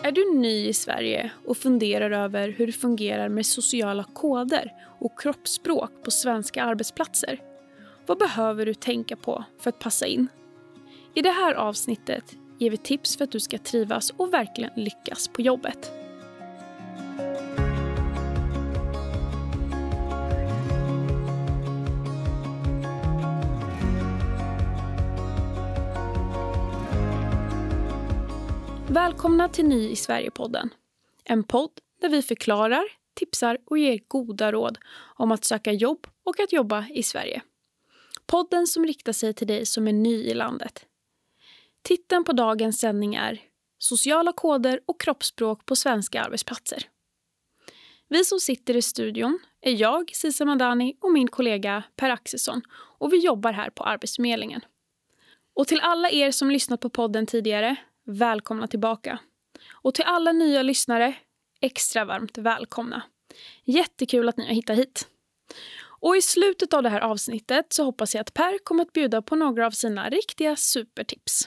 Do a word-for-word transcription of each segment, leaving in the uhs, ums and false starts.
Är du ny i Sverige och funderar över hur det fungerar med sociala koder och kroppsspråk på svenska arbetsplatser? Vad behöver du tänka på för att passa in? I det här avsnittet ger vi tips för att du ska trivas och verkligen lyckas på jobbet. Välkomna till Ny i Sverige-podden. En podd där vi förklarar, tipsar och ger goda råd om att söka jobb och att jobba i Sverige. Podden som riktar sig till dig som är ny i landet. Titeln på dagens sändning är Sociala koder och kroppsspråk på svenska arbetsplatser. Vi som sitter i studion är jag, Sisa Madani, och min kollega Per Axelsson, och vi jobbar här på Arbetsförmedlingen. Och till alla er som lyssnat på podden tidigare, välkomna tillbaka. Och till alla nya lyssnare, extra varmt välkomna. Jättekul att ni har hittat hit. Och i slutet av det här avsnittet så hoppas jag att Per kommer att bjuda på några av sina riktiga supertips.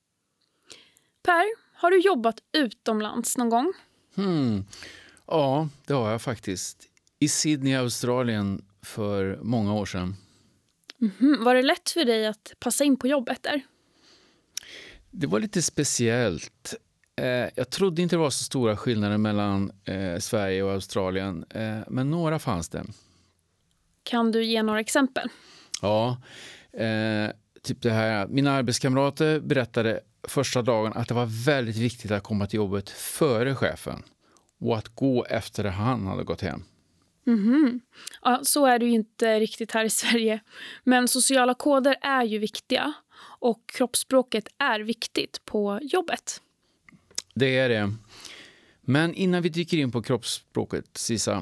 Per, har du jobbat utomlands någon gång? Hmm. Ja, det har jag faktiskt. I Sydney, Australien för många år sedan. Mm-hmm. Var det lätt för dig att passa in på jobbet där? Det var lite speciellt. Eh, jag trodde inte det var så stora skillnader mellan eh, Sverige och Australien, eh, men några fanns det. Kan du ge några exempel? Ja, eh, typ det här. Mina arbetskamrater berättade första dagen att det var väldigt viktigt att komma till jobbet före chefen och att gå efter det han hade gått hem. Mm-hmm. Ja, så är det ju inte riktigt här i Sverige. Men sociala koder är ju viktiga och kroppsspråket är viktigt på jobbet. Det är det. Men innan vi dyker in på kroppsspråket, Sisa,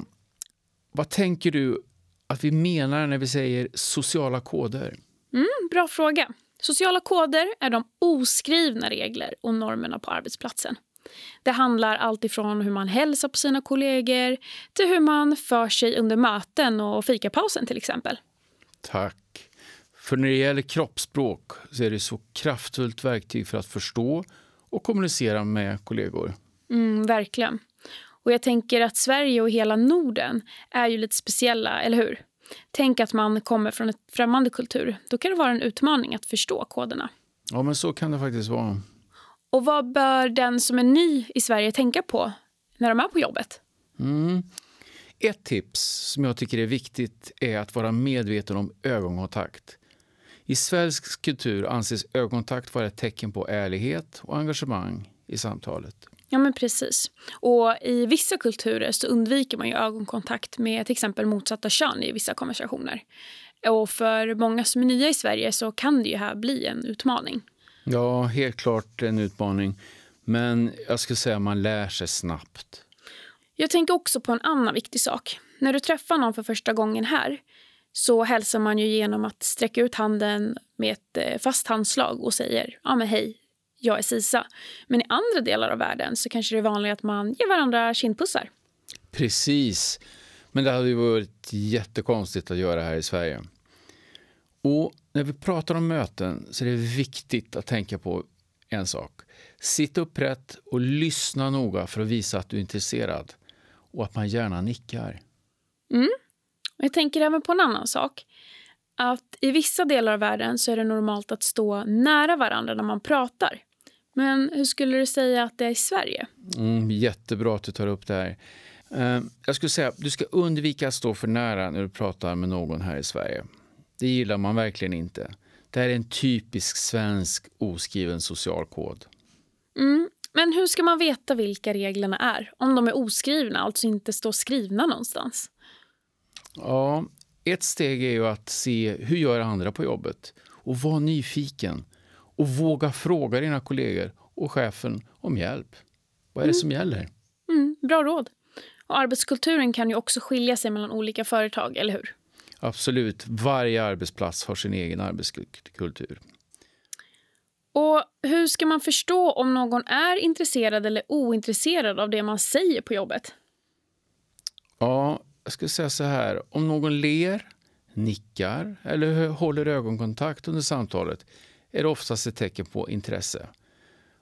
vad tänker du att vi menar när vi säger sociala koder? Mm, bra fråga. Sociala koder är de oskrivna regler och normerna på arbetsplatsen. Det handlar allt ifrån hur man hälsar på sina kollegor till hur man för sig under möten och fikapausen till exempel. Tack. För när det gäller kroppsspråk så är det så kraftfullt verktyg för att förstå och kommunicera med kollegor. Mm, verkligen. Och jag tänker att Sverige och hela Norden är ju lite speciella, eller hur? Tänk att man kommer från ett främmande kultur. Då kan det vara en utmaning att förstå koderna. Ja, men så kan det faktiskt vara. Och vad bör den som är ny i Sverige tänka på när de är på jobbet? Mm. Ett tips som jag tycker är viktigt är att vara medveten om ögonkontakt. I svensk kultur anses ögonkontakt vara ett tecken på ärlighet och engagemang i samtalet. Ja, men precis. Och i vissa kulturer så undviker man ju ögonkontakt med till exempel motsatta kön i vissa konversationer. Och för många som är nya i Sverige så kan det ju här bli en utmaning. Ja, helt klart en utmaning. Men jag skulle säga att man lär sig snabbt. Jag tänker också på en annan viktig sak. När du träffar någon för första gången här så hälsar man ju genom att sträcka ut handen med ett fast handslag och säger ja men hej, jag är Sisa. Men i andra delar av världen så kanske det är vanligt att man ger varandra kindpussar. Precis, men det hade ju varit jättekonstigt att göra här i Sverige. Och när vi pratar om möten så är det viktigt att tänka på en sak. Sitt upprätt och lyssna noga för att visa att du är intresserad och att man gärna nickar. Mm. Jag tänker även på en annan sak. Att i vissa delar av världen så är det normalt att stå nära varandra när man pratar. Men hur skulle du säga att det är i Sverige? Mm, jättebra att du tar upp det här. Uh, jag skulle säga att du ska undvika att stå för nära när du pratar med någon här i Sverige. Det gillar man verkligen inte. Det här är en typisk svensk oskriven social kod. Mm, men hur ska man veta vilka reglerna är? Om de är oskrivna, alltså inte står skrivna någonstans. Ja, ett steg är ju att se hur gör andra på jobbet. Och var nyfiken. Och våga fråga dina kollegor och chefen om hjälp. Vad är det mm. som gäller? Mm, bra råd. Och arbetskulturen kan ju också skilja sig mellan olika företag, eller hur? Absolut. Varje arbetsplats har sin egen arbetskultur. Och hur ska man förstå om någon är intresserad eller ointresserad av det man säger på jobbet? Ja, jag skulle säga så här. Om någon ler, nickar eller håller ögonkontakt under samtalet är det oftast ett tecken på intresse.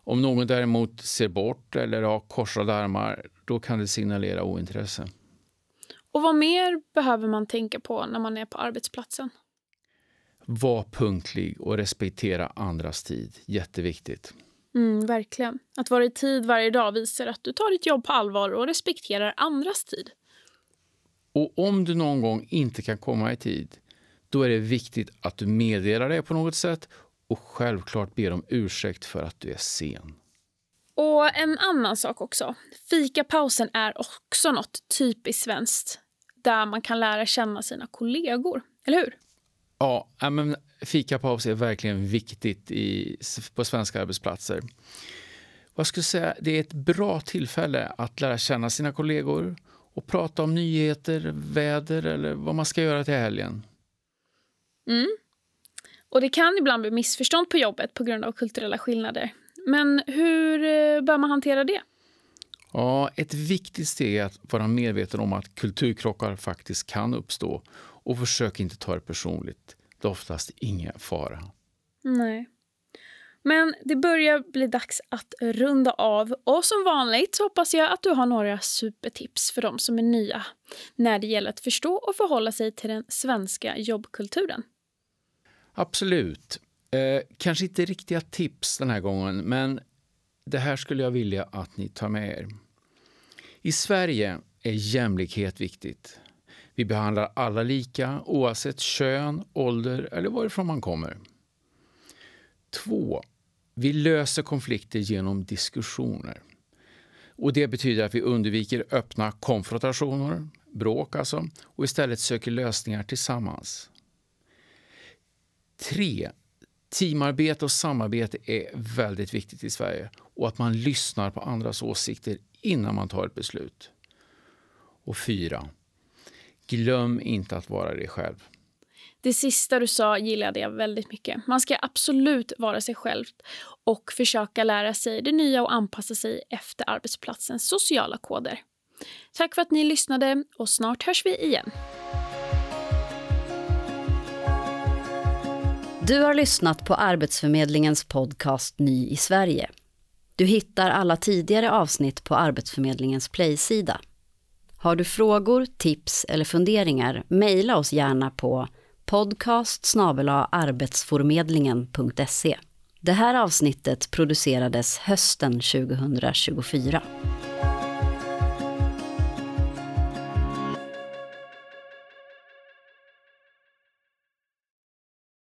Om någon däremot ser bort eller har korsade armar, då kan det signalera ointresse. Och vad mer behöver man tänka på när man är på arbetsplatsen? Var punktlig och respektera andras tid. Jätteviktigt. Mm, verkligen. Att vara i tid varje dag visar att du tar ditt jobb på allvar och respekterar andras tid. Och om du någon gång inte kan komma i tid, då är det viktigt att du meddelar det på något sätt och självklart ber om ursäkt för att du är sen. Och en annan sak också. Fikapausen är också något typiskt svenskt där man kan lära känna sina kollegor, eller hur? Ja, men fikapaus är verkligen viktigt i, på svenska arbetsplatser. Jag skulle säga det är ett bra tillfälle att lära känna sina kollegor och prata om nyheter, väder eller vad man ska göra till helgen. Mm. Och det kan ibland bli missförstånd på jobbet på grund av kulturella skillnader. Men hur bör man hantera det? Ja, ett viktigt steg är att vara medveten om att kulturkrockar faktiskt kan uppstå och försök inte ta det personligt. Det är oftast ingen fara. Nej. Men det börjar bli dags att runda av och som vanligt så hoppas jag att du har några supertips för de som är nya när det gäller att förstå och förhålla sig till den svenska jobbkulturen. Absolut. Eh, kanske inte riktiga tips den här gången, men det här skulle jag vilja att ni tar med er. I Sverige är jämlikhet viktigt. Vi behandlar alla lika oavsett kön, ålder eller varifrån man kommer. Två. Vi löser konflikter genom diskussioner. Och det betyder att vi undviker öppna konfrontationer, bråk alltså, och istället söker lösningar tillsammans. Tre. Teamarbete och samarbete är väldigt viktigt i Sverige och att man lyssnar på andras åsikter innan man tar ett beslut. Och fyra. Glöm inte att vara dig själv. Det sista du sa gillade jag väldigt mycket. Man ska absolut vara sig själv och försöka lära sig det nya och anpassa sig efter arbetsplatsens sociala koder. Tack för att ni lyssnade och snart hörs vi igen. Du har lyssnat på Arbetsförmedlingens podcast Ny i Sverige. Du hittar alla tidigare avsnitt på Arbetsförmedlingens Play-sida. Har du frågor, tips eller funderingar, mejla oss gärna på podcast snabel-a arbetsförmedlingen punkt se. Det här avsnittet producerades hösten tjugohundratjugofyra.